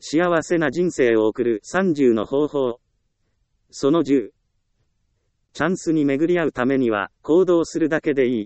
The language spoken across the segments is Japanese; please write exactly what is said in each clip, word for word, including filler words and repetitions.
幸せな人生を送るさんじゅうの方法。そのじゅう。チャンスに巡り合うためには行動するだけでいい。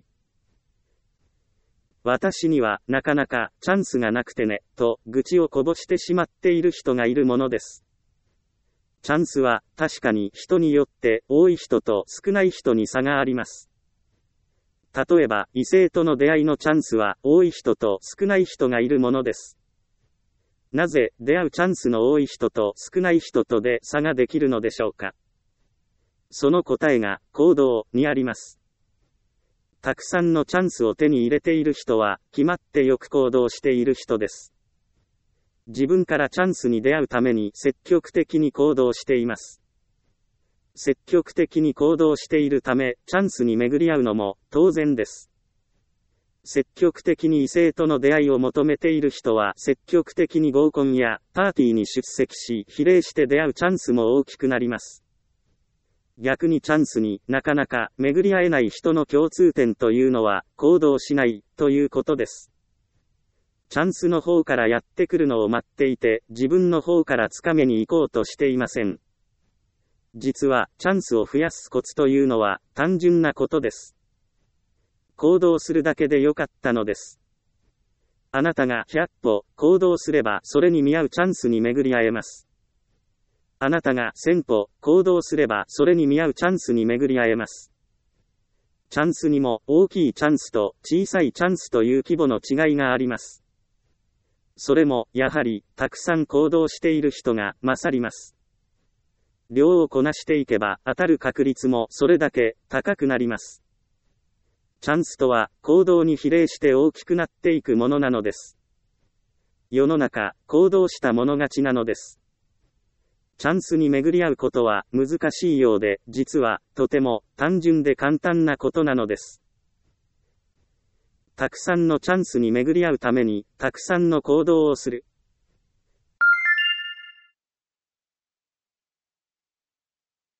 私にはなかなかチャンスがなくてね、と愚痴をこぼしてしまっている人がいるものです。チャンスは確かに人によって多い人と少ない人に差があります。例えば異性との出会いのチャンスは多い人と少ない人がいるものです。なぜ出会うチャンスの多い人と少ない人とで差ができるのでしょうか。その答えが行動にあります。たくさんのチャンスを手に入れている人は決まってよく行動している人です。自分からチャンスに出会うために積極的に行動しています。積極的に行動しているためチャンスに巡り合うのも当然です。積極的に異性との出会いを求めている人は積極的に合コンやパーティーに出席し比例して出会うチャンスも大きくなります。逆にチャンスになかなか巡り合えない人の共通点というのは行動しないということです。チャンスの方からやってくるのを待っていて自分の方からつかめに行こうとしていません。実はチャンスを増やすコツというのは単純なことです。行動するだけでよかったのです。あなたがひゃっぽ行動すればそれに見合うチャンスに巡り合えます。あなたがせんぽ行動すればそれに見合うチャンスに巡り合えます。チャンスにも大きいチャンスと小さいチャンスという規模の違いがあります。それもやはりたくさん行動している人が勝ります。量をこなしていけば当たる確率もそれだけ高くなります。チャンスとは行動に比例して大きくなっていくものなのです。世の中、行動したもの勝ちなのです。チャンスに巡り合うことは難しいようで、実はとても単純で簡単なことなのです。たくさんのチャンスに巡り合うために、たくさんの行動をする。